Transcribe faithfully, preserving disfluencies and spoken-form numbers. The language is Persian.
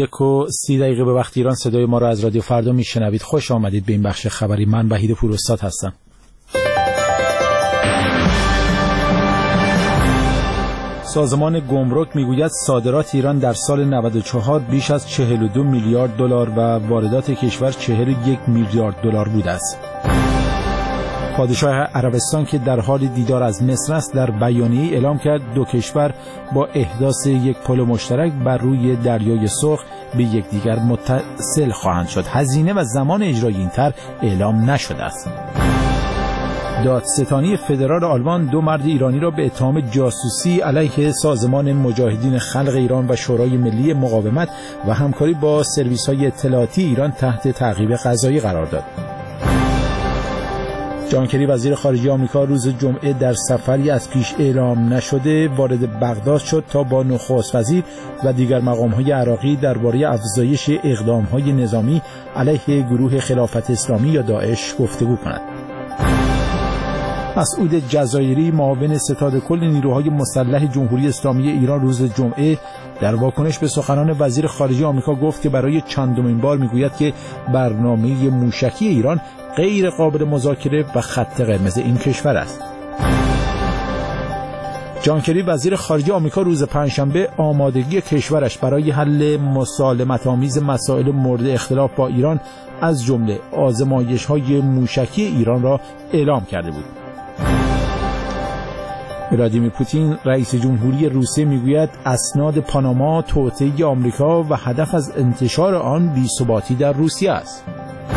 یک و سی دقیقه به وقت ایران صدای ما را از رادیو فردا میشنوید. خوش آمدید به این بخش خبری. من وحید پوراستاد هستم. سازمان گمرک میگوید صادرات ایران در سال نود و چهار بیش از چهل و دو میلیارد دلار و واردات کشور چهل و یک میلیارد دلار بوده است. پادشاه عربستان که در حال دیدار از مصر است در بیانیه‌ای اعلام کرد دو کشور با احداث یک پل مشترک بر روی دریای سرخ به یکدیگر متصل خواهند شد. هزینه و زمان اجرای این طرح اعلام نشده است. دادستانی فدرال آلمان دو مرد ایرانی را به اتهام جاسوسی علیه سازمان مجاهدین خلق ایران و شورای ملی مقاومت و همکاری با سرویس‌های اطلاعاتی ایران تحت تعقیب قضایی قرار داد. جان کری وزیر خارجه آمریکا روز جمعه در سفری از پیش اعلام نشده وارد بغداد شد تا با نخست وزیر و دیگر مقام‌های عراقی درباره افزایش اقدام‌های نظامی علیه گروه خلافت اسلامی یا داعش گفتگو کند. مسعود جزایری معاون ستاد کل نیروهای مسلح جمهوری اسلامی ایران روز جمعه در واکنش به سخنان وزیر خارجه آمریکا گفت که برای چندمین بار میگوید که برنامه موشکی ایران غیر قابل مذاکره و خط قرمز این کشور است. جان کری وزیر خارجه آمریکا روز پنجشنبه آمادگی کشورش برای حل مسالمت‌آمیز مسائل مورد اختلاف با ایران از جمله آزمایش‌های موشکی ایران را اعلام کرده بود. ولادیمیر پوتین رئیس جمهوری روسیه میگوید اسناد پاناما توطئه آمریکا و هدف از انتشار آن بی‌ثباتی در روسیه است.